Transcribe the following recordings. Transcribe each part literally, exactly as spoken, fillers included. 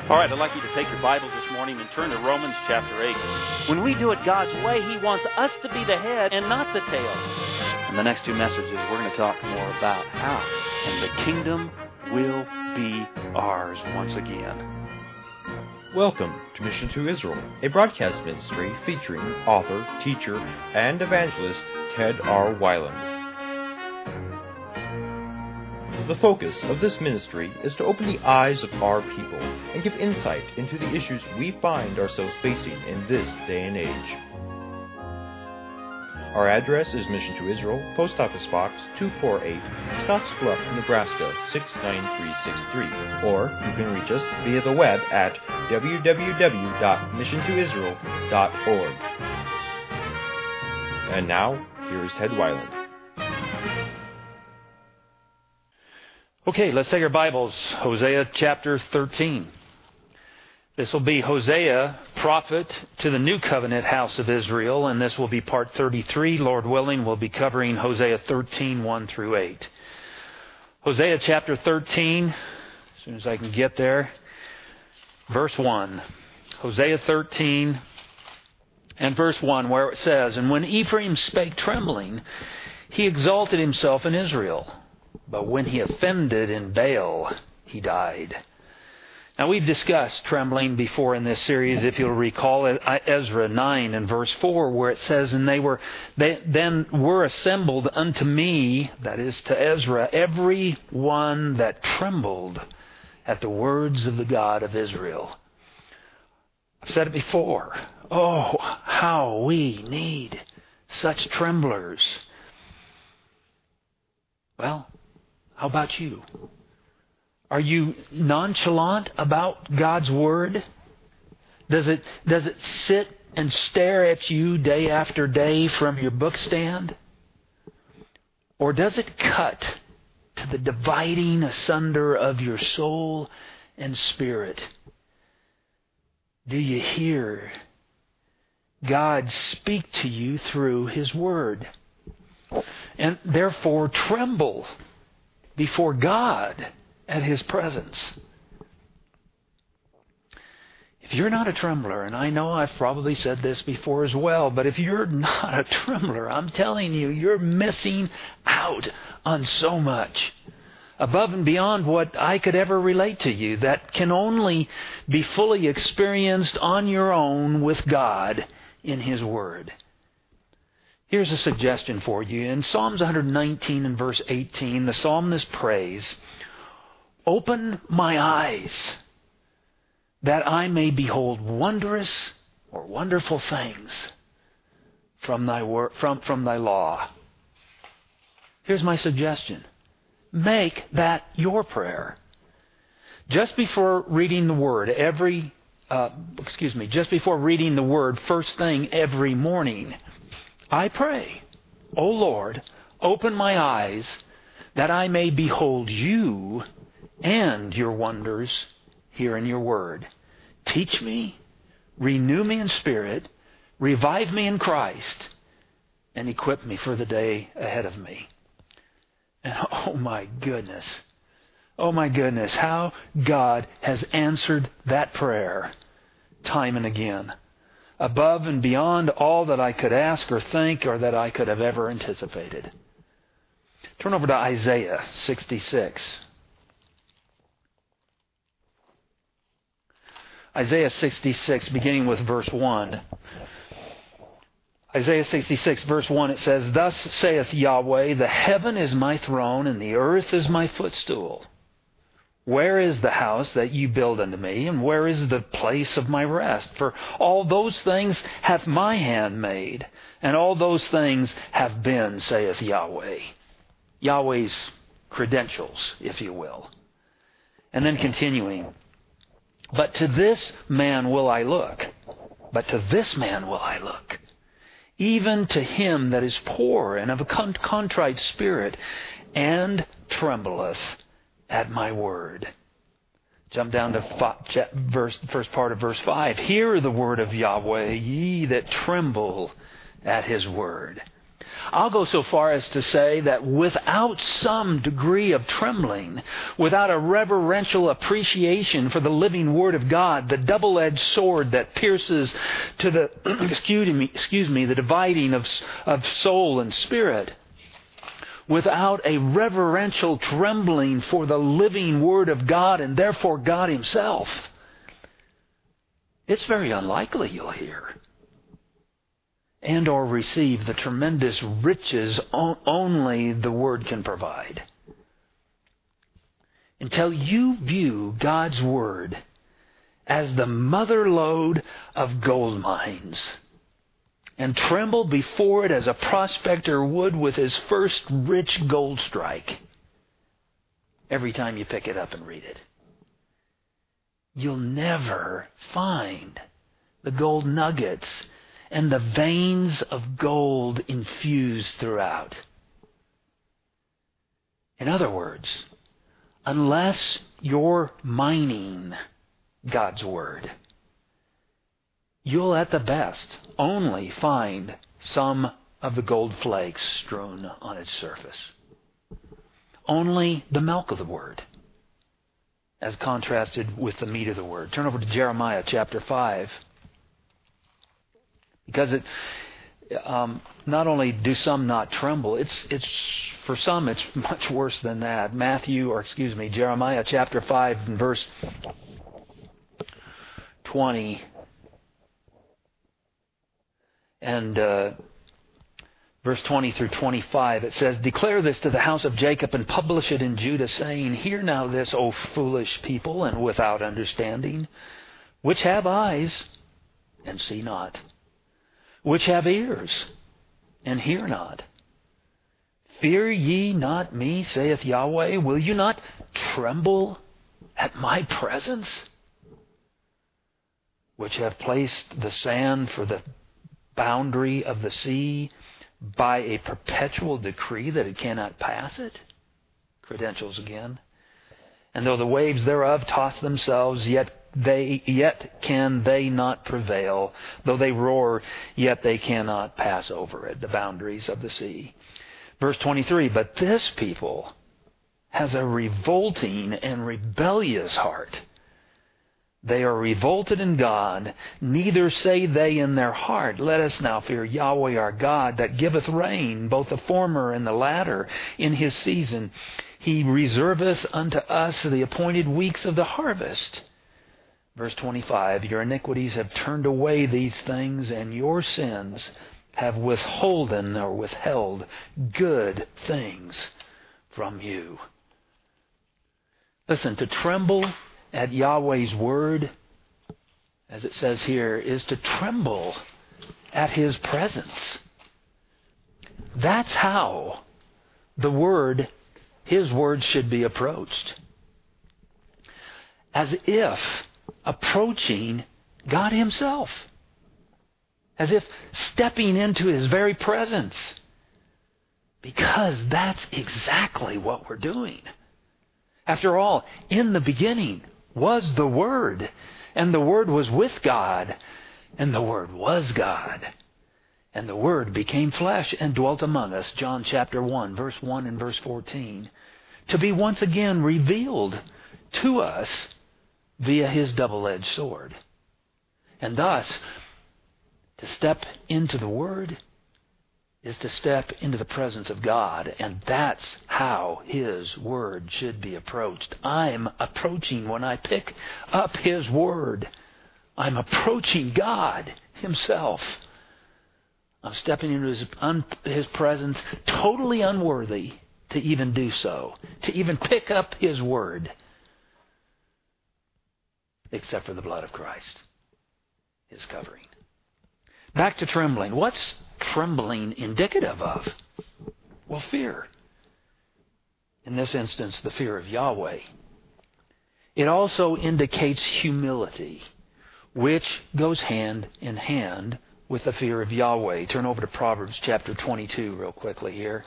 All right, I'd like you to take your Bibles this morning and turn to Romans chapter eight. When we do it God's way, He wants us to be the head and not the tail. In the next two messages, we're going to talk more about how, and the kingdom will be ours once again. Welcome to Mission to Israel, a broadcast ministry featuring author, teacher, and evangelist Ted R. Weiland. The focus of this ministry is to open the eyes of our people and give insight into the issues we find ourselves facing in this day and age. Our address is Mission to Israel, Post Office Box two forty-eight, Scottsbluff, Nebraska six nine three six three, or you can reach us via the web at w w w dot mission to israel dot org. And now, here is Ted Weiland. Okay, let's take our Bibles, Hosea chapter thirteen. This will be Hosea, prophet to the New Covenant house of Israel, and this will be part thirty-three. Lord willing, we'll be covering Hosea thirteen, one through eight. Hosea chapter thirteen, as soon as I can get there, verse one. Hosea thirteen and verse one, where it says, "And when Ephraim spake trembling, he exalted himself in Israel. But when he offended in Baal, he died." Now, we've discussed trembling before in this series, if you'll recall, Ezra nine and verse four, where it says, "And they were they then were assembled unto me," that is to Ezra, "every one that trembled at the words of the God of Israel." I've said it before. Oh, how we need such tremblers. Well, how about you? Are you nonchalant about God's Word? Does it does it sit and stare at you day after day from your book stand? Or does it cut to the dividing asunder of your soul and spirit? Do you hear God speak to you through His Word? And therefore tremble before God at His presence. If you're not a trembler, and I know I've probably said this before as well, but if you're not a trembler, I'm telling you, you're missing out on so much. Above and beyond what I could ever relate to you, that can only be fully experienced on your own with God in His Word. Here's a suggestion for you. In Psalms one nineteen and verse eighteen, the psalmist prays, "Open my eyes, that I may behold wondrous or wonderful things from thy wor- from, from thy law." Here's my suggestion. Make that your prayer. Just before reading the Word, every, uh, excuse me, just before reading the Word first thing every morning, I pray, "O Lord, open my eyes that I may behold you and your wonders here in your Word. Teach me, renew me in spirit, revive me in Christ, and equip me for the day ahead of me." And oh my goodness, oh my goodness, how God has answered that prayer time and again, above and beyond all that I could ask or think or that I could have ever anticipated. Turn over to Isaiah sixty-six. Isaiah sixty-six, beginning with verse one. Isaiah sixty-six, verse one, it says, "Thus saith Yahweh, the heaven is my throne, and the earth is my footstool. Where is the house that you build unto me, and where is the place of my rest? For all those things hath my hand made, and all those things have been, saith Yahweh." Yahweh's credentials, if you will. And then continuing, "But to this man will I look, but to this man will I look, even to him that is poor and of a contrite spirit, and trembleth at my word." Jump down to five, verse, first part of verse five. "Hear the word of Yahweh, ye that tremble at His word." I'll go so far as to say that without some degree of trembling, without a reverential appreciation for the living Word of God, the double-edged sword that pierces to the, excuse me, excuse me, the dividing of, of soul and spirit, without a reverential trembling for the living Word of God and therefore God Himself, it's very unlikely you'll hear and or receive the tremendous riches only the Word can provide. Until you view God's Word as the mother lode of gold mines and tremble before it as a prospector would with his first rich gold strike every time you pick it up and read it, you'll never find the gold nuggets and the veins of gold infused throughout. In other words, unless you're mining God's Word, you'll at the best only find some of the gold flakes strewn on its surface. Only the milk of the Word, as contrasted with the meat of the Word. Turn over to Jeremiah chapter five. Because it, um, not only do some not tremble, it's it's for some it's much worse than that. Matthew, or excuse me, Jeremiah chapter five and verse twenty and uh, verse twenty through twenty-five. It says, "Declare this to the house of Jacob and publish it in Judah, saying, Hear now this, O foolish people, and without understanding, which have eyes and see not, which have ears, and hear not. Fear ye not me, saith Yahweh? Will you not tremble at my presence, which have placed the sand for the boundary of the sea by a perpetual decree that it cannot pass it?" Credentials again. "And though the waves thereof toss themselves, yet They yet can they not prevail. Though they roar, yet they cannot pass over it," the boundaries of the sea. Verse twenty-three, "But this people has a revolting and rebellious heart. They are revolted in God, neither say they in their heart, Let us now fear Yahweh our God, that giveth rain, both the former and the latter, in His season. He reserveth unto us the appointed weeks of the harvest." Verse twenty-five, "Your iniquities have turned away these things, and your sins have withholden or withheld good things from you." Listen, to tremble at Yahweh's Word, as it says here, is to tremble at His presence. That's how the Word, His Word, should be approached. As if approaching God Himself, as if stepping into His very presence, because that's exactly what we're doing. After all, in the beginning was the Word, and the Word was with God, and the Word was God, and the Word became flesh and dwelt among us, John chapter one, verse one and verse fourteen, to be once again revealed to us via His double-edged sword. And thus, to step into the Word is to step into the presence of God, and that's how His Word should be approached. I'm approaching, when I pick up His Word, I'm approaching God Himself. I'm stepping into His, un, His presence, totally unworthy to even do so, to even pick up His Word, except for the blood of Christ, His covering. Back to trembling. What's trembling indicative of? Well, fear. In this instance, the fear of Yahweh. It also indicates humility, which goes hand in hand with the fear of Yahweh. Turn over to Proverbs chapter twenty-two real quickly here.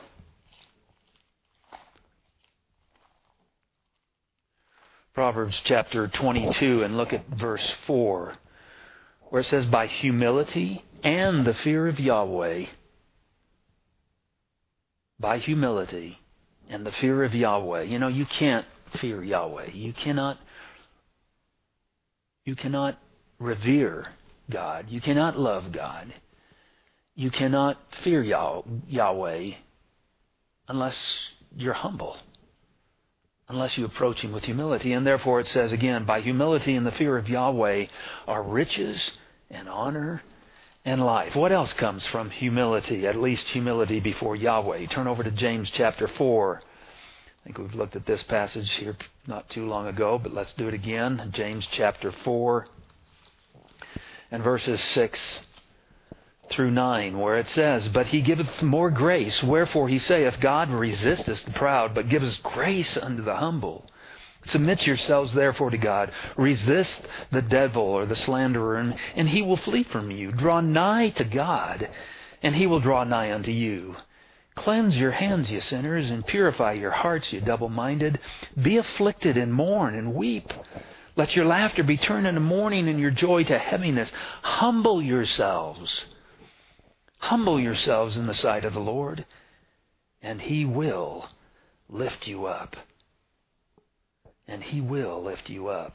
Proverbs chapter twenty-two, and look at verse four, where it says, "By humility and the fear of Yahweh by humility and the fear of Yahweh. You know, you can't fear Yahweh. You cannot, you cannot revere God. You cannot love God. You cannot fear Yah- Yahweh unless you're humble, unless you approach Him with humility. And therefore it says again, by humility and the fear of Yahweh are riches and honor and life. What else comes from humility? At least humility before Yahweh. Turn over to James chapter four. I think we've looked at this passage here not too long ago, but let's do it again. James chapter four and verses six through nine, where it says, But He giveth more grace, wherefore He saith, God resisteth the proud, but giveth grace unto the humble. Submit yourselves therefore to God. Resist the devil or the slanderer, and, and he will flee from you. Draw nigh to God, and He will draw nigh unto you. Cleanse your hands, ye sinners, and purify your hearts, ye double-minded. Be afflicted, and mourn, and weep. Let your laughter be turned into mourning, and your joy to heaviness. Humble yourselves. Humble yourselves in the sight of the Lord, and He will lift you up. And He will lift you up.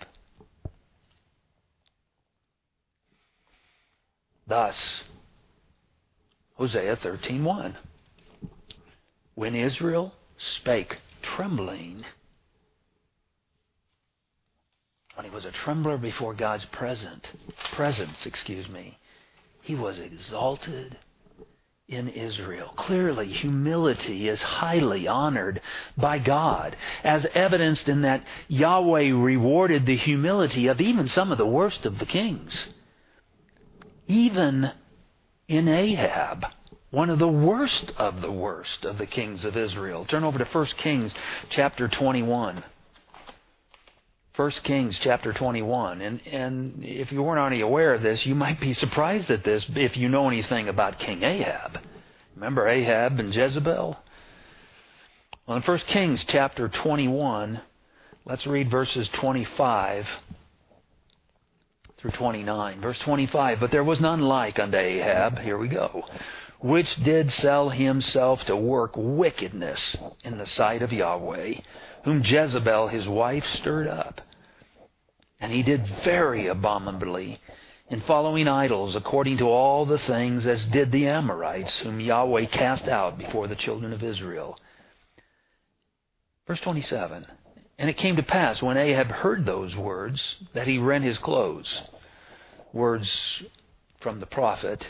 Thus, Hosea thirteen one. When Israel spake trembling, when he was a trembler before God's present, presence, excuse me, he was exalted in Israel. Clearly, humility is highly honored by God, as evidenced in that Yahweh rewarded the humility of even some of the worst of the kings. Even in Ahab, one of the worst of the worst of the kings of Israel. Turn over to First Kings chapter twenty-one. First Kings chapter twenty-one. And, and if you weren't already aware of this, you might be surprised at this if you know anything about King Ahab. Remember Ahab and Jezebel? Well, in First Kings chapter twenty-one, let's read verses twenty-five through twenty-nine. Verse twenty-five, But there was none like unto Ahab, here we go, which did sell himself to work wickedness in the sight of Yahweh, whom Jezebel his wife stirred up. And he did very abominably in following idols, according to all the things as did the Amorites, whom Yahweh cast out before the children of Israel. Verse twenty-seven, And it came to pass, when Ahab heard those words, that he rent his clothes. Words from the prophet.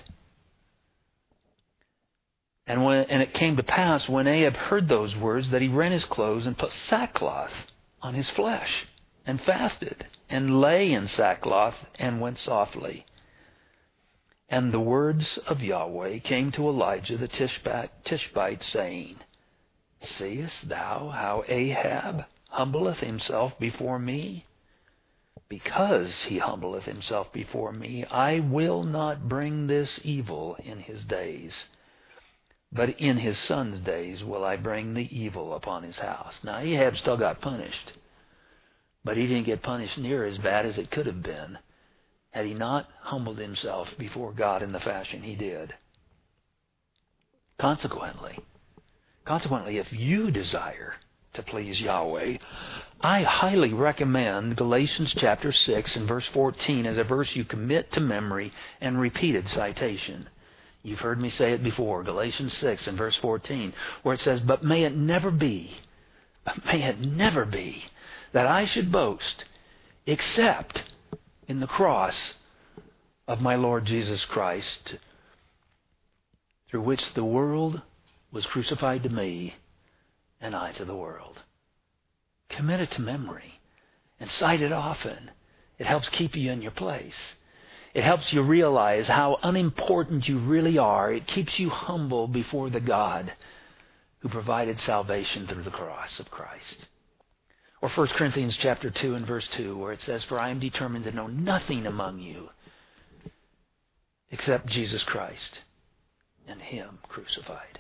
And when and it came to pass, when Ahab heard those words, that he rent his clothes and put sackcloth on his flesh, and fasted, and lay in sackcloth, and went softly. And the words of Yahweh came to Elijah the Tishbite, saying, Seest thou how Ahab humbleth himself before me? Because he humbleth himself before me, I will not bring this evil in his days. But in his son's days will I bring the evil upon his house. Now, Ahab still got punished, but he didn't get punished near as bad as it could have been had he not humbled himself before God in the fashion he did. Consequently, consequently, if you desire to please Yahweh, I highly recommend Galatians chapter six and verse fourteen as a verse you commit to memory and repeated citation. You've heard me say it before, Galatians six and verse fourteen, where it says, But may it never be, but may it never be, that I should boast, except in the cross of my Lord Jesus Christ, through which the world was crucified to me, and I to the world. Commit it to memory, and cite it often. It helps keep you in your place. It helps you realize how unimportant you really are. It keeps you humble before the God who provided salvation through the cross of Christ. Or First Corinthians chapter two and verse two, where it says, For I am determined to know nothing among you except Jesus Christ and Him crucified.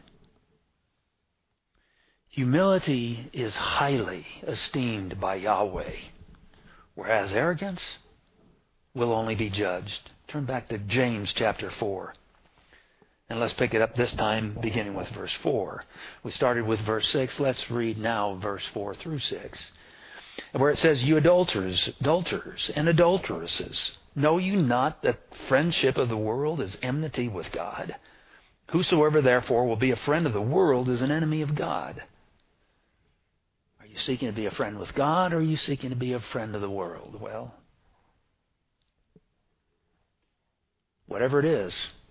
Humility is highly esteemed by Yahweh, whereas arrogance will only be judged. Turn back to James chapter four. And let's pick it up this time beginning with verse four. We started with verse six. Let's read now verse four through six. Where it says, "You adulterers, adulterers and adulteresses, know you not that friendship of the world is enmity with God? Whosoever therefore will be a friend of the world is an enemy of God." Are you seeking to be a friend with God, or are you seeking to be a friend of the world? Well, whatever it is,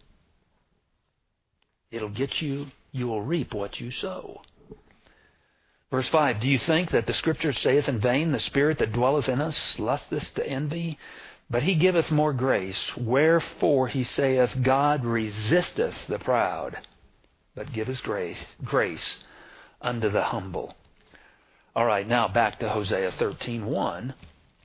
it'll get you, you will reap what you sow. Verse five, "Do you think that the Scripture saith in vain, the Spirit that dwelleth in us lusteth to envy? But he giveth more grace. Wherefore he saith, God resisteth the proud, but giveth grace, grace unto the humble." All right, now back to Hosea thirteen one.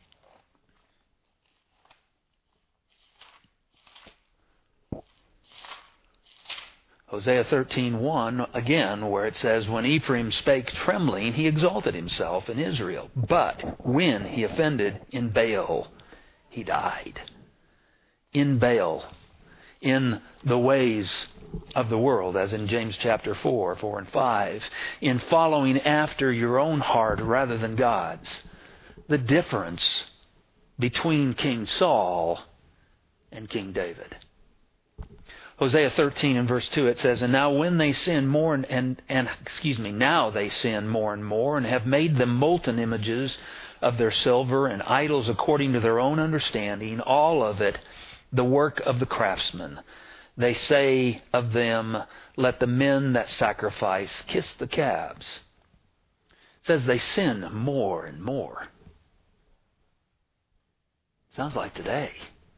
Hosea thirteen one, again, where it says, "When Ephraim spake trembling, he exalted himself in Israel. But when he offended in Baal, he died." In Baal, in the ways of the world, as in James chapter four, four and five, in following after your own heart rather than God's. The difference between King Saul and King David. Hosea thirteen and verse two, it says, "And now when they sin more and, and, and excuse me, now they sin more and more, and have made them molten images of their silver and idols according to their own understanding, all of it the work of the craftsman. They say of them, let the men that sacrifice kiss the calves." It says they sin more and more. Sounds like today.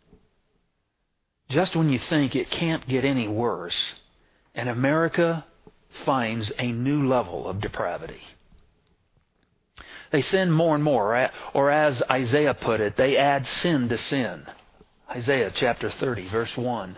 Just when you think it can't get any worse, and America finds a new level of depravity. They sin more and more, or as Isaiah put it, they add sin to sin. Isaiah chapter thirty, verse one.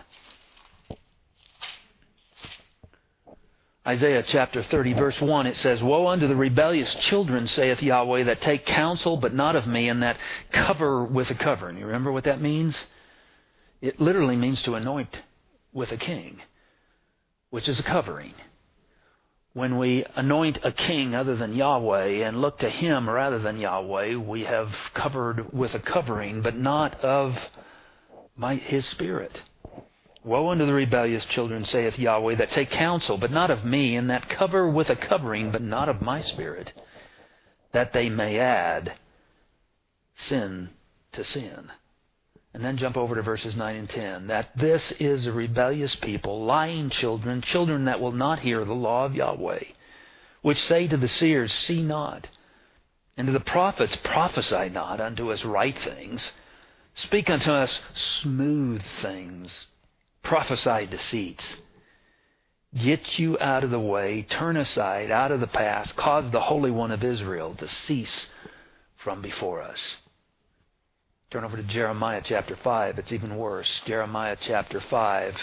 Isaiah chapter thirty, verse one, it says, "Woe unto the rebellious children, saith Yahweh, that take counsel, but not of me, and that cover with a covering." You remember what that means? It literally means to anoint with a king, which is a covering. When we anoint a king other than Yahweh and look to him rather than Yahweh, we have covered with a covering, but not of my, his Spirit. "Woe unto the rebellious children, saith Yahweh, that take counsel, but not of me, and that cover with a covering, but not of my Spirit, that they may add sin to sin." And then jump over to verses nine and ten. "That this is a rebellious people, lying children, children that will not hear the law of Yahweh, which say to the seers, see not, and to the prophets, prophesy not unto us right things. Speak unto us smooth things, prophesy deceits. Get you out of the way, turn aside out of the past, cause the Holy One of Israel to cease from before us." Turn over to Jeremiah chapter five. It's even worse. Jeremiah chapter five,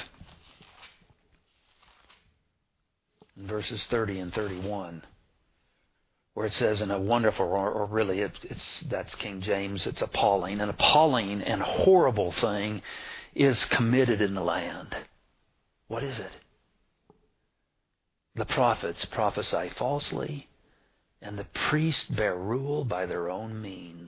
verses thirty and thirty-one, where it says in a wonderful, or, or really it's, it's that's King James, it's appalling. An appalling and horrible thing is committed in the land. What is it? The prophets prophesy falsely, and the priests bear rule by their own means.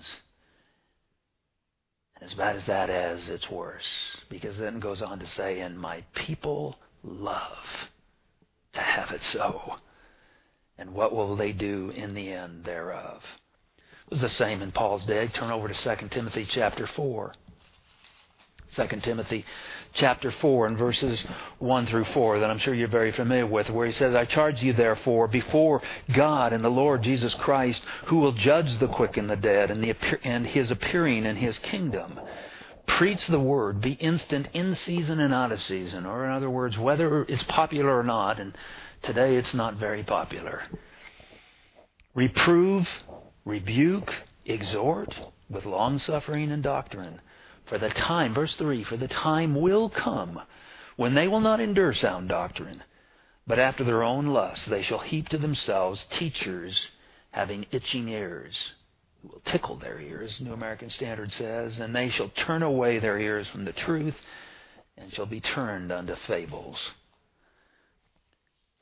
As bad as that is, it's worse. Because then it goes on to say, "And my people love to have it so. And what will they do in the end thereof?" It was the same in Paul's day. Turn over to Second Timothy chapter four. Second Timothy chapter four and verses one through four that I'm sure you're very familiar with, where he says, "I charge you therefore before God and the Lord Jesus Christ, who will judge the quick and the dead, and, the, and his appearing in his kingdom. Preach the word, be instant in season and out of season." Or in other words, whether it's popular or not, and today it's not very popular. "Reprove, rebuke, exhort with long-suffering and doctrine. For the time," verse three, "for the time will come when they will not endure sound doctrine, but after their own lusts they shall heap to themselves teachers having itching ears, who will tickle their ears," New American Standard says, "and they shall turn away their ears from the truth, and shall be turned unto fables."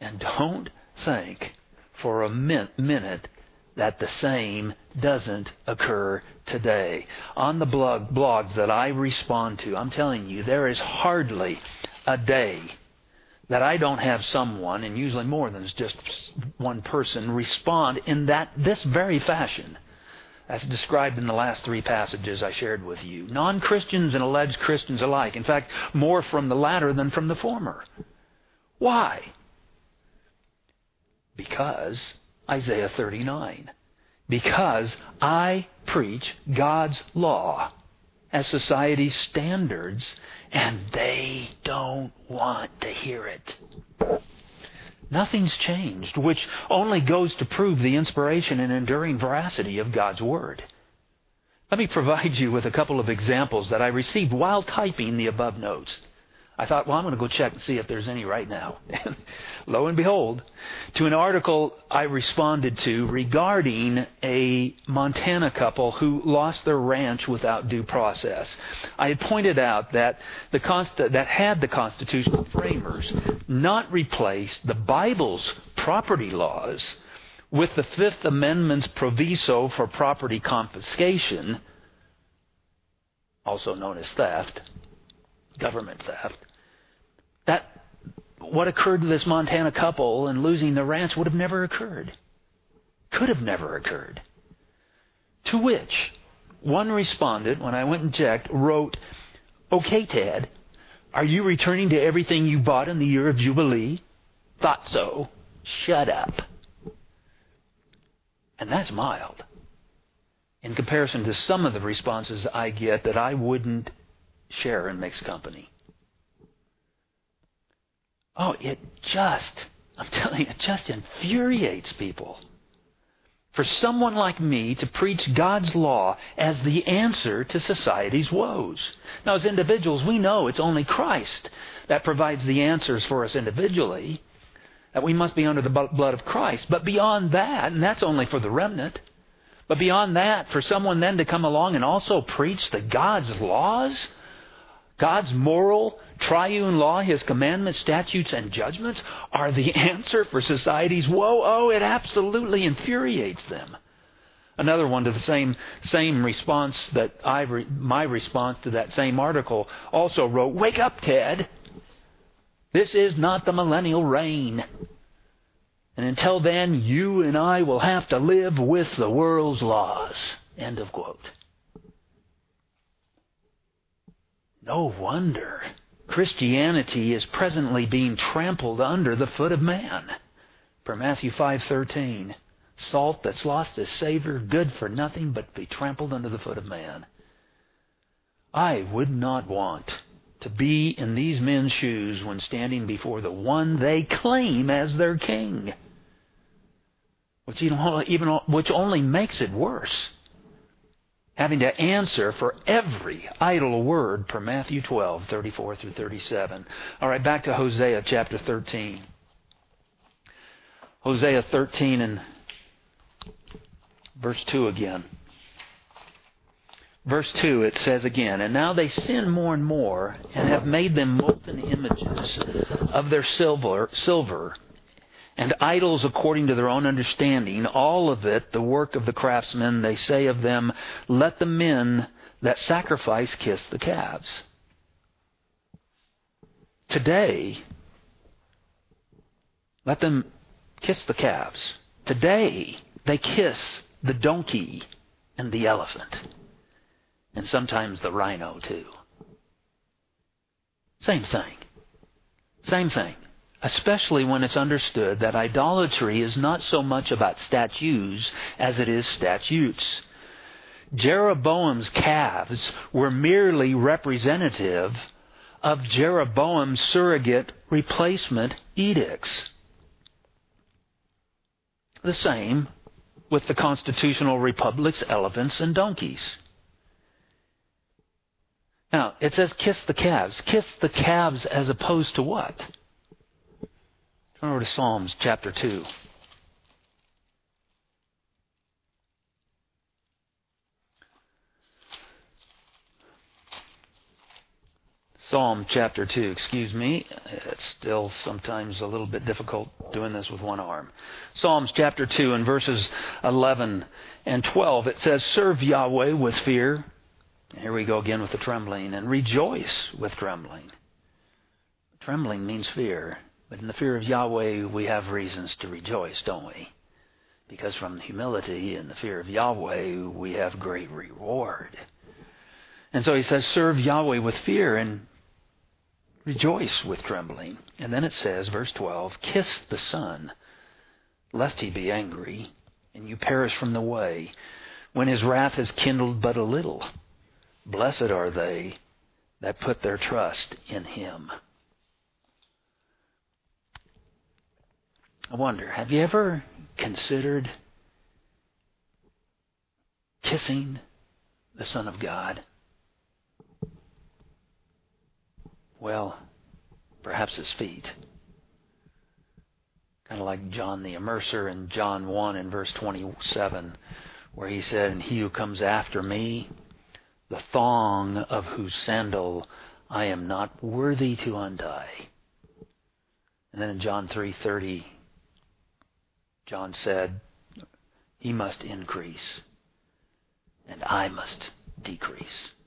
And don't think for a min- minute that the same doesn't occur today. On the blog, blogs that I respond to, I'm telling you, there is hardly a day that I don't have someone, and usually more than just one person, respond in that this very fashion, as described in the last three passages I shared with you. Non-Christians and alleged Christians alike. In fact, more from the latter than from the former. Why? Because Isaiah thirty-nine. Because I preach God's law as society's standards, and they don't want to hear it. Nothing's changed, which only goes to prove the inspiration and enduring veracity of God's Word. Let me provide you with a couple of examples that I received while typing the above notes. I thought, well, I'm going to go check and see if there's any right now. Lo and behold, to an article I responded to regarding a Montana couple who lost their ranch without due process. I had pointed out that the const- that had the constitutional framers not replaced the Bible's property laws with the Fifth Amendment's proviso for property confiscation, also known as theft, government theft, that what occurred to this Montana couple and losing the ranch would have never occurred. Could have never occurred. To which one respondent, when I went and checked, wrote, "Okay, Ted, are you returning to everything you bought in the year of Jubilee? Thought so. Shut up." And that's mild in comparison to some of the responses I get that I wouldn't share in mixed company. Oh, it just, I'm telling you, it just infuriates people. For someone like me to preach God's law as the answer to society's woes. Now, as individuals, we know it's only Christ that provides the answers for us individually, that we must be under the blood of Christ. But beyond that, and that's only for the remnant, but beyond that, for someone then to come along and also preach the God's laws, God's moral, triune law, His commandments, statutes, and judgments are the answer for society's woe. Oh, it absolutely infuriates them. Another one to the same same response that I re, my response to that same article also wrote, "Wake up, Ted. This is not the millennial reign. And until then, you and I will have to live with the world's laws." End of quote. No wonder Christianity is presently being trampled under the foot of man. Per Matthew five thirteen, salt that's lost its savor, good for nothing but to be trampled under the foot of man. I would not want to be in these men's shoes when standing before the one they claim as their king, which even which only makes it worse, having to answer for every idle word per Matthew twelve thirty-four through thirty-seven. All right, back to Hosea chapter thirteen. Hosea thirteen and verse two again. Verse two, it says again, "And now they sin more and more, and have made them molten images of their silver, silver, and idols according to their own understanding, all of it the work of the craftsmen. They say of them, let the men that sacrifice kiss the calves." Today, let them kiss the calves. Today, they kiss the donkey and the elephant. And sometimes the rhino, too. Same thing. Same thing. Especially when it's understood that idolatry is not so much about statues as it is statutes. Jeroboam's calves were merely representative of Jeroboam's surrogate replacement edicts. The same with the constitutional republic's elephants and donkeys. Now, it says kiss the calves. Kiss the calves as opposed to what? Turn over to Psalms chapter two. Psalm chapter two, excuse me. It's still sometimes a little bit difficult doing this with one arm. Psalms chapter two and verses eleven and twelve. It says, serve Yahweh with fear. Here we go again with the trembling. And rejoice with trembling. Trembling means fear. But in the fear of Yahweh, we have reasons to rejoice, don't we? Because from humility and the fear of Yahweh, we have great reward. And so he says, serve Yahweh with fear and rejoice with trembling. And then it says, verse twelve, kiss the Son, lest he be angry, and you perish from the way, when his wrath is kindled but a little. Blessed are they that put their trust in him. I wonder, have you ever considered kissing the Son of God? Well, perhaps his feet. Kind of like John the Immerser in John one and verse twenty-seven, where he said, and he who comes after me, the thong of whose sandal I am not worthy to untie. And then in John three thirty, John said, he must increase, and I must decrease.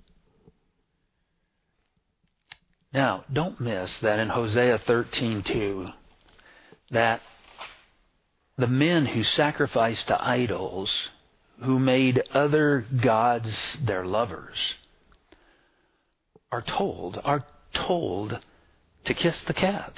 Now, don't miss that in Hosea thirteen two, that the men who sacrificed to idols, who made other gods their lovers, are told, are told to kiss the calves.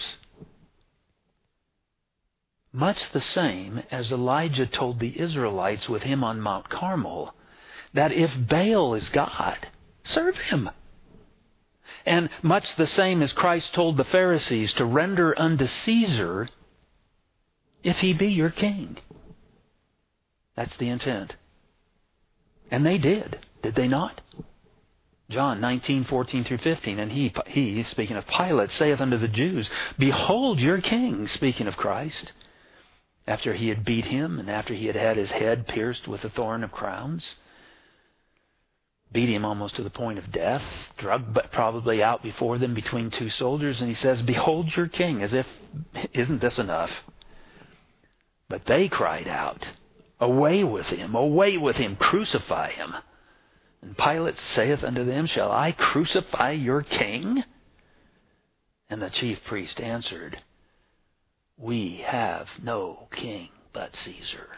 Much the same as Elijah told the Israelites with him on Mount Carmel, that if Baal is God, serve him. And much the same as Christ told the Pharisees to render unto Caesar if he be your king. That's the intent. And they did, did they not? John nineteen, fourteen through fifteen, and he, he, speaking of Pilate, saith unto the Jews, behold your king, speaking of Christ, after he had beat him and after he had had his head pierced with a thorn of crowns. Beat him almost to the point of death, drugged but probably out before them between two soldiers, and he says, behold your king, as if, isn't this enough? But they cried out, away with him, away with him, crucify him. And Pilate saith unto them, shall I crucify your king? And the chief priest answered, we have no king but Caesar.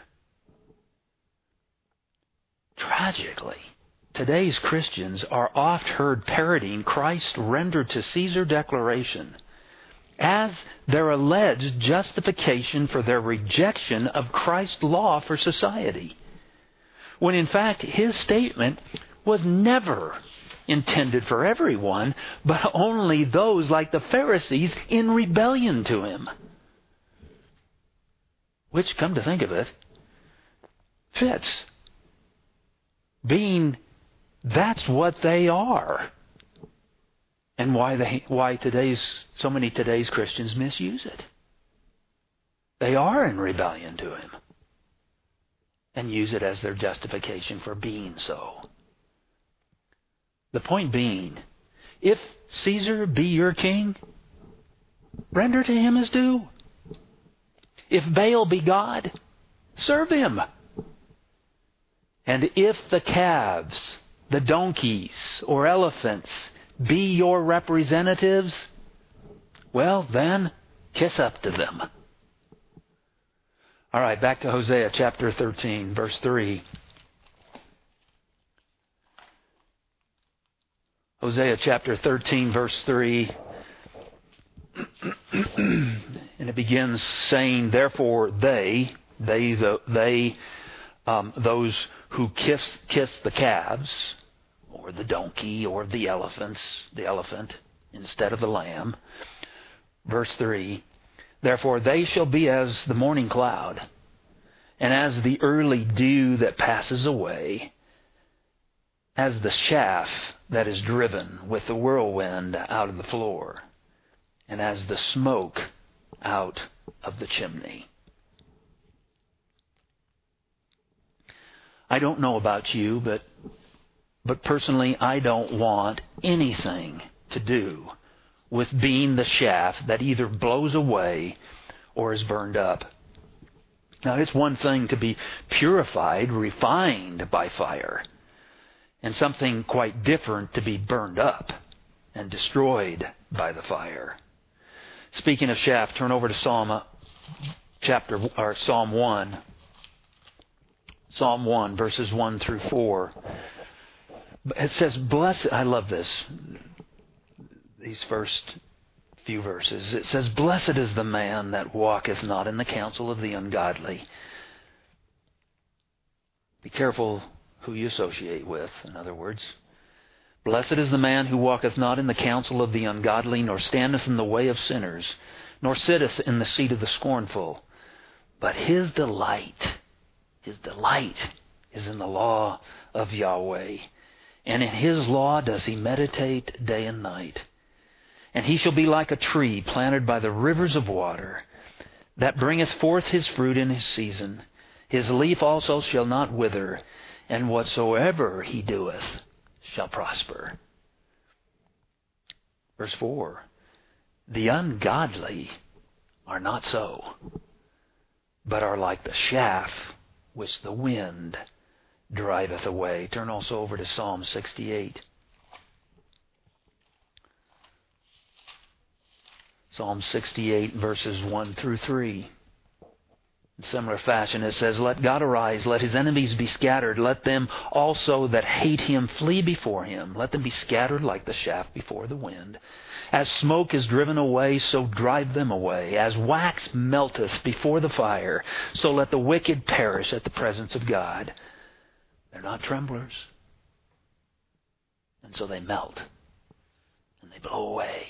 Tragically, today's Christians are oft heard parroting Christ's rendered to Caesar declaration as their alleged justification for their rejection of Christ's law for society, when in fact his statement was never intended for everyone, but only those like the Pharisees in rebellion to him. Which, come to think of it, fits, being that's what they are. And why they, why today's so many today's Christians misuse it. They are in rebellion to him and use it as their justification for being so. The point being, if Caesar be your king, render to him his due. If Baal be God, serve him. And if the calves, the donkeys or elephants be your representatives, well then, kiss up to them. All right, back to Hosea chapter thirteen, verse three. Hosea chapter thirteen, verse three. And it begins saying, therefore they, they, the, they, um, those who kiss, kiss the calves, or the donkey, or the elephants, the elephant, instead of the lamb. Verse three, therefore they shall be as the morning cloud, and as the early dew that passes away, as the chaff that is driven with the whirlwind out of the floor, and as the smoke out of the chimney. I don't know about you, but but personally I don't want anything to do with being the chaff that either blows away or is burned up. Now, it's one thing to be purified, refined by fire, and something quite different to be burned up and destroyed by the fire. Speaking of chaff, turn over to Psalm chapter or Psalm one. Psalm one, verses one through four. It says, "Blessed." I love this. These first few verses. It says, "Blessed is the man that walketh not in the counsel of the ungodly." Be careful who you associate with, in other words. "Blessed is the man who walketh not in the counsel of the ungodly, nor standeth in the way of sinners, nor sitteth in the seat of the scornful. But his delight, his delight is in the law of Yahweh. And in his law does he meditate day and night. And he shall be like a tree planted by the rivers of water, that bringeth forth his fruit in his season. His leaf also shall not wither, and whatsoever he doeth shall prosper." Verse four, "The ungodly are not so, but are like the chaff which the wind driveth away." Turn also over to Psalm sixty-eight. Psalm sixty-eight, verses one through three. In similar fashion, it says, "Let God arise, let his enemies be scattered, let them also that hate him flee before him. Let them be scattered like the chaff before the wind. As smoke is driven away, so drive them away. As wax melteth before the fire, so let the wicked perish at the presence of God." They're not tremblers. And so they melt. And they blow away.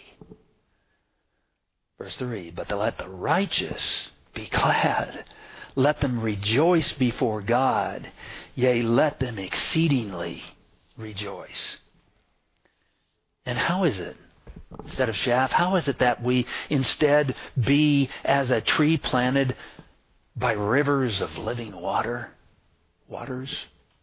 Verse three, "But let the righteous be glad. Let them rejoice before God. Yea, let them exceedingly rejoice." And how is it, instead of chaff, how is it that we instead be as a tree planted by rivers of living water? Waters?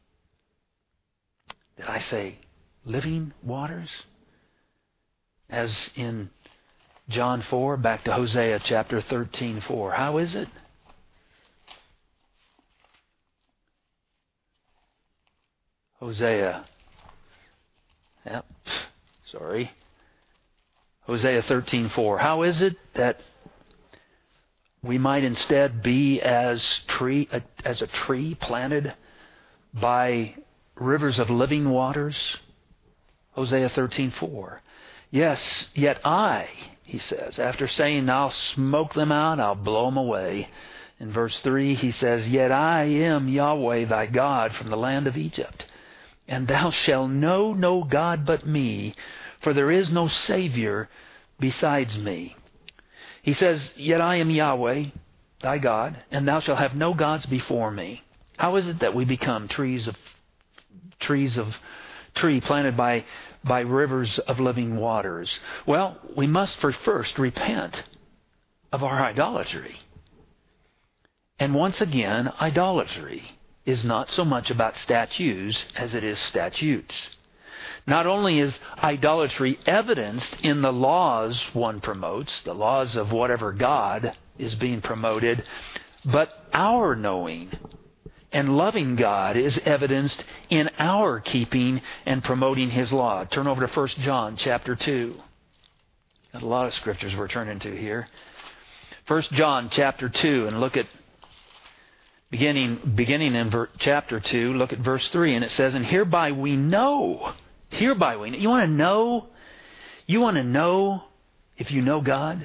Did I say living waters? As in John four, back to Hosea chapter thirteen, four. How is it? Hosea. Yep. Sorry. Hosea thirteen, four. How is it that we might instead be as tree as a tree planted by rivers of living waters? Hosea thirteen, four. "Yes, yet I," he says, after saying, "I'll smoke them out, I'll blow them away." In verse three, he says, "Yet I am Yahweh thy God from the land of Egypt. And thou shalt know no God but me, for there is no Savior besides me." He says, "Yet I am Yahweh thy God, and thou shalt have no gods before me." How is it that we become trees of trees of tree planted by by rivers of living waters? Well, we must for first repent of our idolatry. And once again, idolatry is not so much about statues as it is statutes. Not only is idolatry evidenced in the laws one promotes, the laws of whatever God is being promoted, but our knowing and loving God is evidenced in our keeping and promoting His law. Turn over to First John chapter two. Got a lot of scriptures we're turning to here. First John chapter two, and look at beginning beginning in ver, chapter two. Look at verse three, and it says, "And hereby we know, hereby we know." You want to know? You want to know if you know God?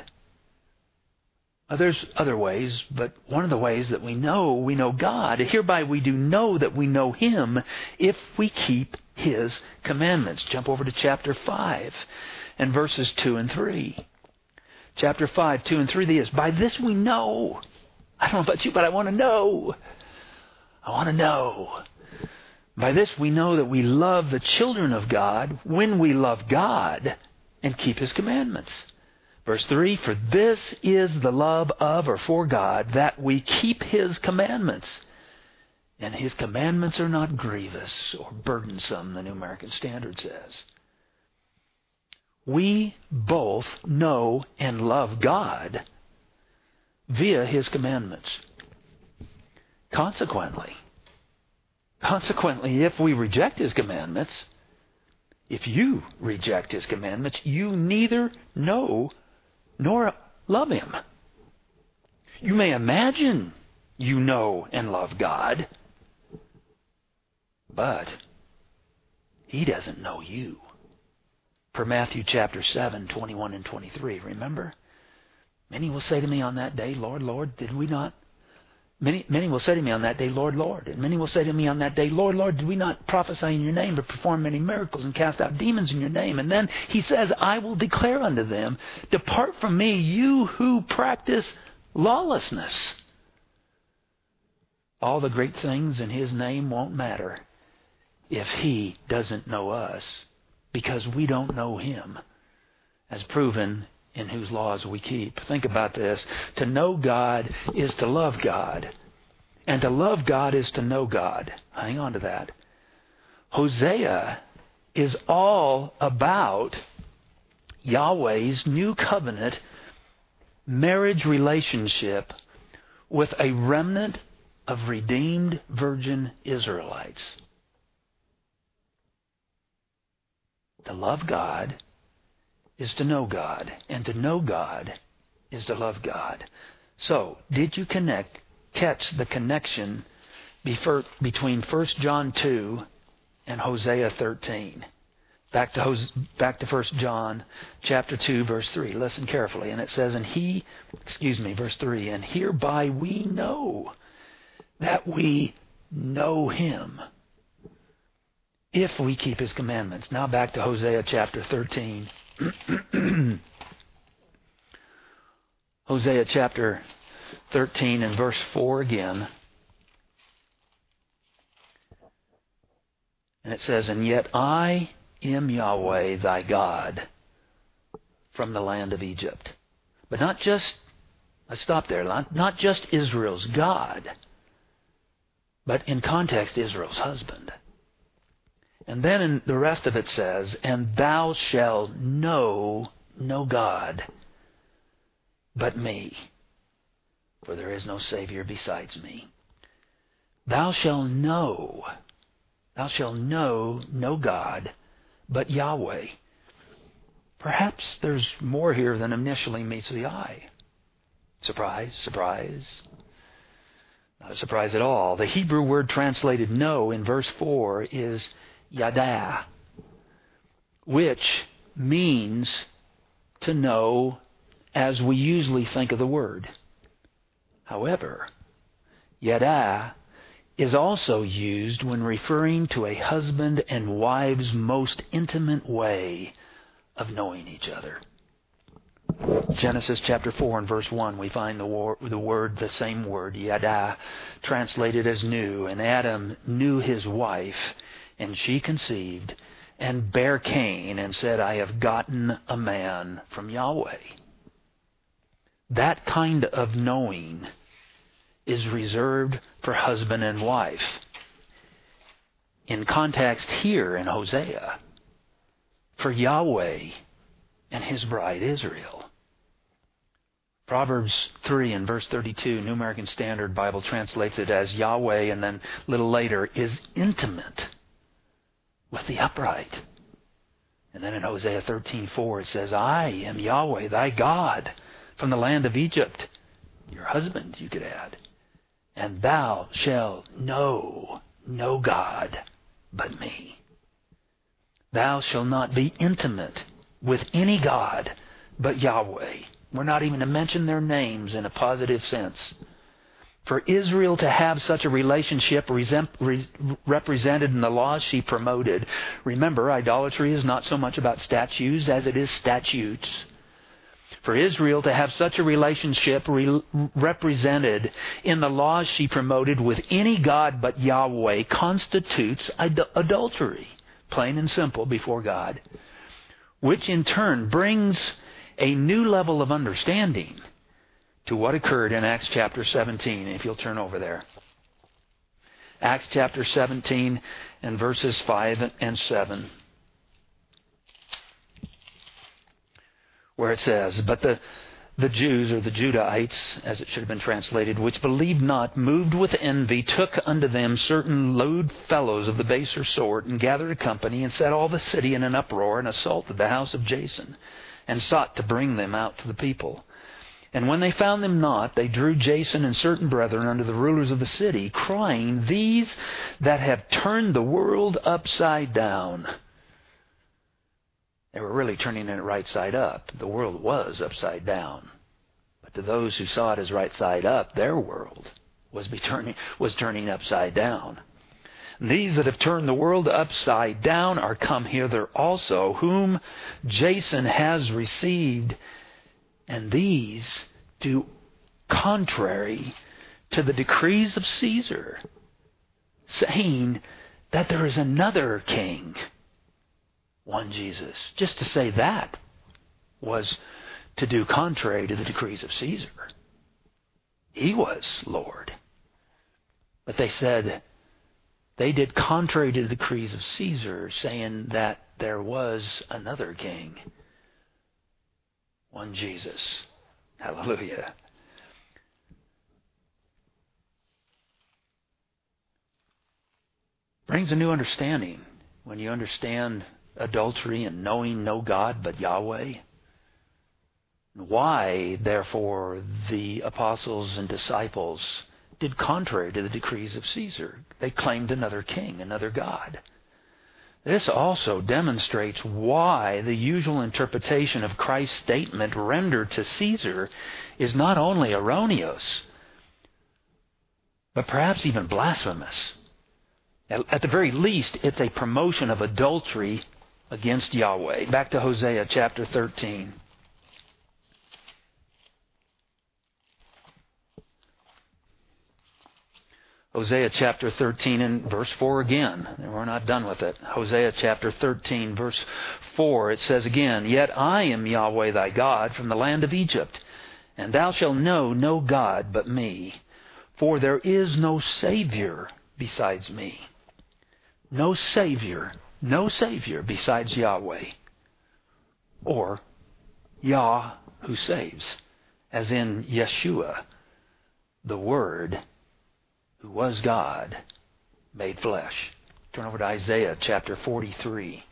There's other ways, but one of the ways that we know we know God, hereby we do know that we know Him if we keep His commandments. Jump over to chapter five and verses two and three. Chapter five, two and three, this. "By this we know." I don't know about you, but I want to know. I want to know. "By this we know that we love the children of God when we love God and keep His commandments." Verse three, "For this is the love of or for God, that we keep His commandments. And His commandments are not grievous or burdensome," the New American Standard says. we both know and love God via His commandments. Consequently, consequently, if we reject His commandments, if you reject His commandments, you neither know nor love Him. You may imagine you know and love God, but He doesn't know you. Per Matthew chapter seven, twenty-one and twenty-three, remember? Many will say to me on that day, Lord, Lord, did we not? Many, many will say to me on that day, Lord, Lord. And many will say to me on that day, Lord, Lord, did we not prophesy in your name, but perform many miracles and cast out demons in your name? And then He says, I will declare unto them, depart from me, you who practice lawlessness. All the great things in His name won't matter if He doesn't know us, because we don't know Him, as proven in whose laws we keep. Think about this. To know God is to love God. And to love God is to know God. Hang on to that. Hosea is all about Yahweh's new covenant marriage relationship with a remnant of redeemed virgin Israelites. To love God is to know God, and to know God is to love God. So, did you connect, catch the connection between First John two and Hosea thirteen? Back to Hose, back to First John chapter two, verse three. Listen carefully, and it says, "And he, excuse me, verse three, and hereby we know that we know Him, if we keep His commandments." Now back to Hosea chapter thirteen. Hosea chapter thirteen and verse four again. And it says, "And yet I am Yahweh thy God from the land of Egypt." But not just, I stop there, not just Israel's God, but in context, Israel's husband. And then in the rest of it says, "And thou shalt know no God but me, for there is no Savior besides me." Thou shalt know, thou shalt know no God but Yahweh. Perhaps there's more here than initially meets the eye. Surprise, surprise. Not a surprise at all. The Hebrew word translated know in verse four is yada, which means to know as we usually think of the word. However, yada is also used when referring to a husband and wife's most intimate way of knowing each other. Genesis chapter four and verse one, we find the, war, the word, the same word, yada, translated as knew. And Adam knew his wife, and she conceived, and bare Cain, and said, I have gotten a man from Yahweh. That kind of knowing is reserved for husband and wife. In context here in Hosea, for Yahweh and His bride Israel. Proverbs three and verse thirty-two, New American Standard Bible translates it as Yahweh, and then a little later, is intimate with the upright. And then in Hosea thirteen four it says, I am Yahweh, thy God, from the land of Egypt. Your husband, you could add. And thou shalt know no God but me. Thou shalt not be intimate with any God but Yahweh. We're not even to mention their names in a positive sense. For Israel to have such a relationship represented in the laws she promoted. Remember, idolatry is not so much about statues as it is statutes. For Israel to have such a relationship re- represented in the laws she promoted with any God but Yahweh constitutes ad- adultery, plain and simple, before God, which in turn brings a new level of understanding to what occurred in Acts chapter seventeen, if you'll turn over there. Acts chapter seventeen and verses five and seven. where it says, "But the The Jews, or the Judahites, as it should have been translated, which believed not, moved with envy, took unto them certain lewd fellows of the baser sort, and gathered a company, and set all the city in an uproar, and assaulted the house of Jason, and sought to bring them out to the people. And when they found them not, they drew Jason and certain brethren unto the rulers of the city, crying, These that have turned the world upside down." They were really turning it right side up. The world was upside down. But to those who saw it as right side up, their world was, be turning, was turning upside down. "These that have turned the world upside down are come hither also, whom Jason has received. And these do contrary to the decrees of Caesar, saying that there is another king, one Jesus." Just to say that was to do contrary to the decrees of Caesar. He was Lord. But they said they did contrary to the decrees of Caesar, saying that there was another king, one Jesus. Hallelujah. Brings a new understanding when you understand adultery and knowing no God but Yahweh. Why, therefore, the apostles and disciples did contrary to the decrees of Caesar. They claimed another king, another God. This also demonstrates why the usual interpretation of Christ's statement rendered to Caesar is not only erroneous, but perhaps even blasphemous. At the very least, it's a promotion of adultery against Yahweh. Back to Hosea chapter thirteen. Hosea chapter thirteen and verse four again. We're not done with it. Hosea chapter thirteen, verse four. It says again, "Yet I am Yahweh thy God from the land of Egypt, and thou shalt know no God but me. For there is no Savior besides me." No Savior, no Savior besides Yahweh. Or Yah who saves, as in Yeshua, the Word who was God, made flesh. Turn over to Isaiah chapter forty-three.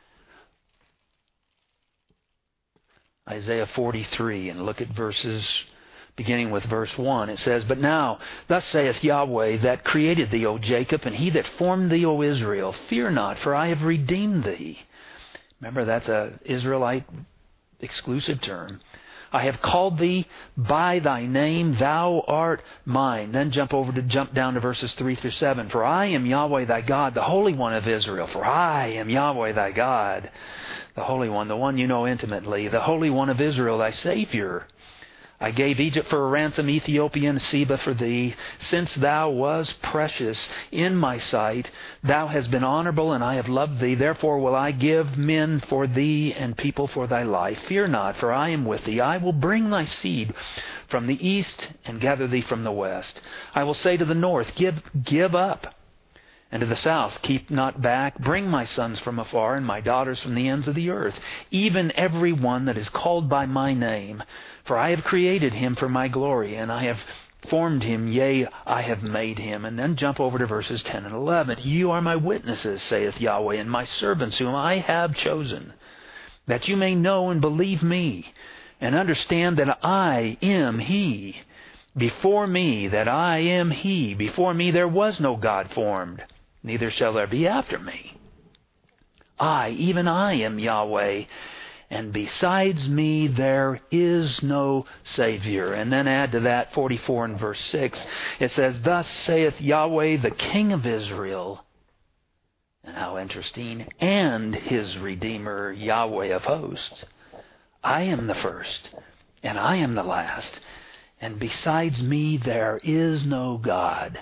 Isaiah forty-three, and look at verses, beginning with verse one. It says, "But now, thus saith Yahweh, that created thee, O Jacob, and he that formed thee, O Israel, fear not, for I have redeemed thee." Remember, that's an Israelite exclusive term. "I have called thee by thy name, thou art mine." Then jump over to jump down to verses three through seven. "For I am Yahweh thy God, the Holy One of Israel. For I am Yahweh thy God, the Holy One, the one you know intimately, the Holy One of Israel, thy Savior. I gave Egypt for a ransom, Ethiopia and Seba for thee. Since thou was precious in my sight, thou hast been honorable, and I have loved thee. Therefore will I give men for thee and people for thy life. Fear not, for I am with thee. I will bring thy seed from the east and gather thee from the west. I will say to the north, Give, give up. And to the south, keep not back. Bring my sons from afar, and my daughters from the ends of the earth, even every one that is called by my name. For I have created him for my glory, and I have formed him, yea, I have made him." And then jump over to verses ten and eleven. "You are my witnesses, saith Yahweh, and my servants whom I have chosen, that you may know and believe me, and understand that I am he. Before me, that I am he. Before me there was no God formed, neither shall there be after me. I, even I, am Yahweh, and besides me there is no Savior." And then add to that forty-four and verse six. It says, "Thus saith Yahweh, the King of Israel," and how interesting, "and his Redeemer, Yahweh of hosts. I am the first, and I am the last, and besides me there is no God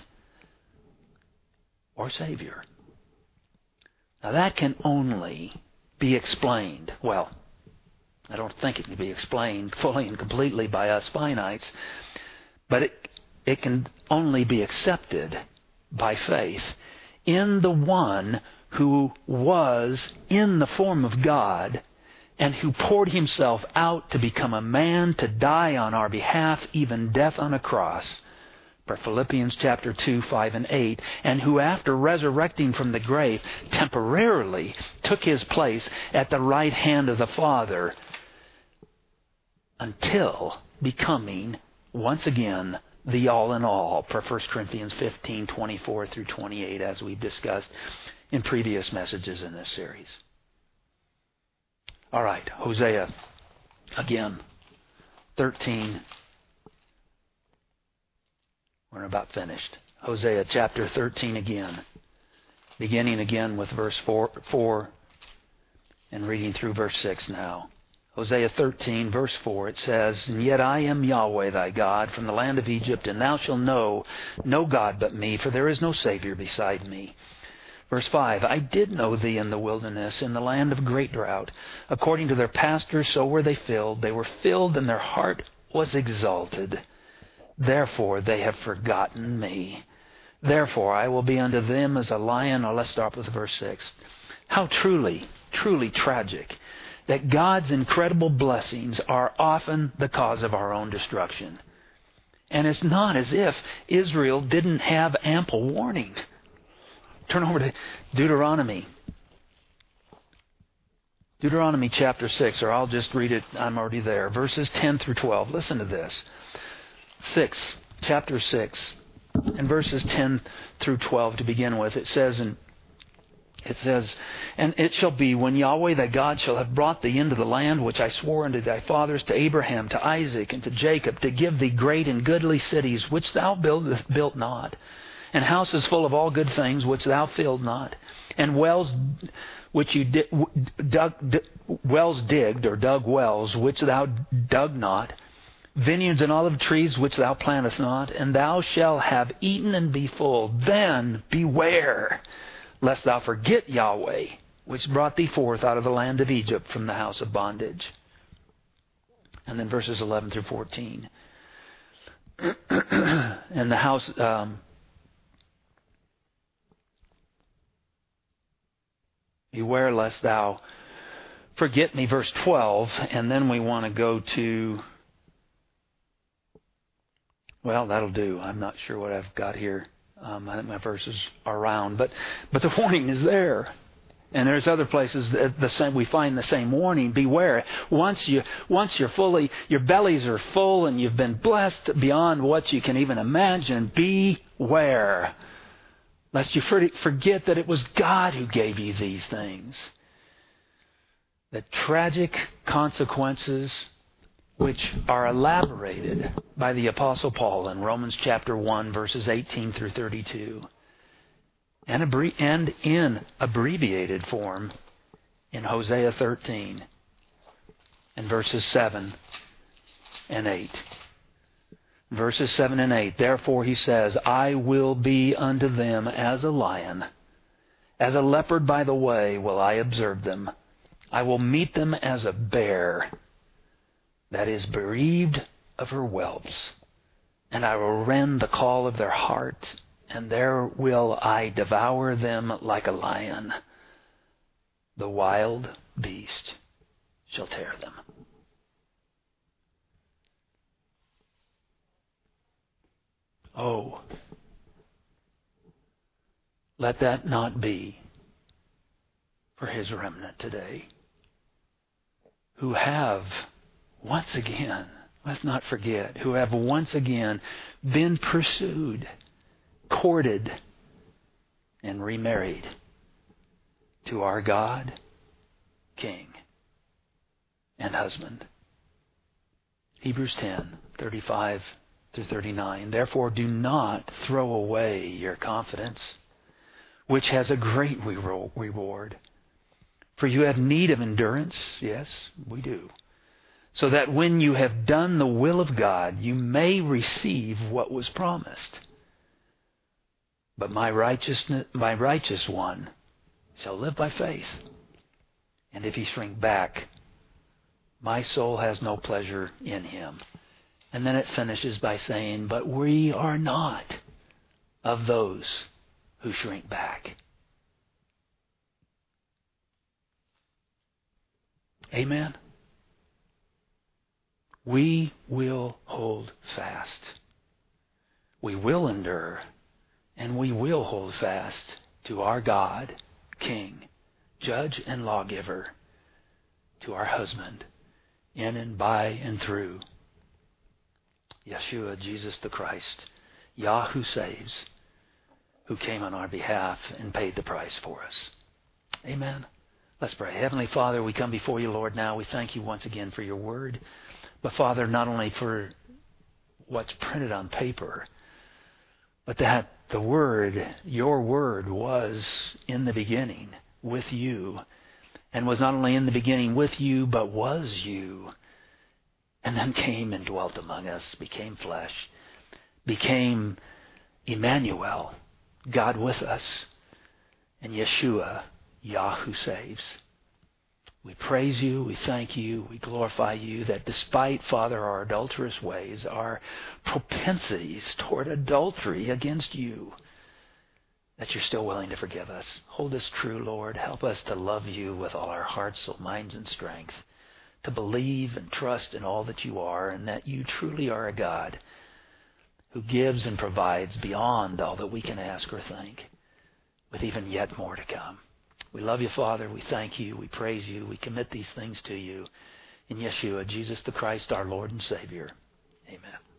or Savior." Now that can only be explained, well, I don't think it can be explained fully and completely by us finites, but it, it can only be accepted by faith in the one who was in the form of God and who poured himself out to become a man to die on our behalf, even death on a cross. For Philippians chapter two, five, and eight, and who after resurrecting from the grave temporarily took his place at the right hand of the Father until becoming once again the all in all, for First Corinthians fifteen, twenty-four through twenty-eight, as we've discussed in previous messages in this series. All right, Hosea, again, thirteen. We're about finished. Hosea chapter thirteen again, beginning again with verse four, four and reading through verse six now. Hosea thirteen, verse four, it says, And yet I am Yahweh thy God from the land of Egypt, and thou shalt know no God but me, for there is no Savior beside me. Verse five, I did know thee in the wilderness, in the land of great drought. According to their pastors, so were they filled. They were filled, and their heart was exalted. Therefore they have forgotten me. Therefore I will be unto them as a lion. Now let's start with verse six. How truly, truly tragic that God's incredible blessings are often the cause of our own destruction. And it's not as if Israel didn't have ample warning. Turn over to Deuteronomy. Deuteronomy chapter six, or I'll just read it. I'm already there. Verses ten through twelve. Listen to this. six, chapter six, and verses ten through twelve to begin with. It says, and it says, And it shall be, when Yahweh thy God shall have brought thee into the land which I swore unto thy fathers, to Abraham, to Isaac, and to Jacob, to give thee great and goodly cities, which thou built, built not, and houses full of all good things, which thou filled not, and wells which you di- dug, d- wells digged, or dug wells, which thou dug not, vineyards and olive trees which thou plantest not, and thou shalt have eaten and be full. Then beware, lest thou forget Yahweh, which brought thee forth out of the land of Egypt from the house of bondage. And then verses eleven through fourteen. And the house... Um, beware lest thou forget me, verse twelve, and then we want to go to... Well, that'll do. I'm not sure what I've got here. Um, I think my verses are round, but but the warning is there, and there's other places that the same we find the same warning. Beware. Once you once you're fully your bellies are full and you've been blessed beyond what you can even imagine. Beware, lest you forget that it was God who gave you these things. The tragic consequences, which are elaborated by the Apostle Paul in Romans chapter one, verses eighteen through thirty-two, and, abbrevi- and in abbreviated form in Hosea thirteen, and verses seven and eight. Verses seven and eight, Therefore he says, I will be unto them as a lion, as a leopard by the way will I observe them. I will meet them as a bear that is bereaved of her whelps, and I will rend the call of their heart, and there will I devour them like a lion. The wild beast shall tear them. Oh, let that not be for His remnant today, who have once again, let's not forget, who have once again been pursued, courted, and remarried to our God, King, and husband. Hebrews ten, thirty-five through thirty-nine. Therefore do not throw away your confidence, which has a great reward. For you have need of endurance. Yes, we do. So that when you have done the will of God, you may receive what was promised. But my righteousness, my righteous one shall live by faith. And if he shrink back, my soul has no pleasure in him. And then it finishes by saying, but we are not of those who shrink back. Amen? We will hold fast. We will endure, and we will hold fast to our God, King, Judge and Lawgiver, to our husband, in and by and through Yeshua, Jesus the Christ, Yah who saves, who came on our behalf and paid the price for us. Amen. Let's pray. Heavenly Father, we come before you, Lord, now. We thank you once again for your word. But, Father, not only for what's printed on paper, but that the word, your word, was in the beginning with you, and was not only in the beginning with you, but was you, and then came and dwelt among us, became flesh, became Emmanuel, God with us, and Yeshua, Yah who saves. We praise you, we thank you, we glorify you that despite, Father, our adulterous ways, our propensities toward adultery against you, that you're still willing to forgive us. Hold us true, Lord. Help us to love you with all our hearts, soul, minds, and strength, to believe and trust in all that you are, and that you truly are a God who gives and provides beyond all that we can ask or think, with even yet more to come. We love you, Father. We thank you. We praise you. We commit these things to you. In Yeshua, Jesus the Christ, our Lord and Savior. Amen.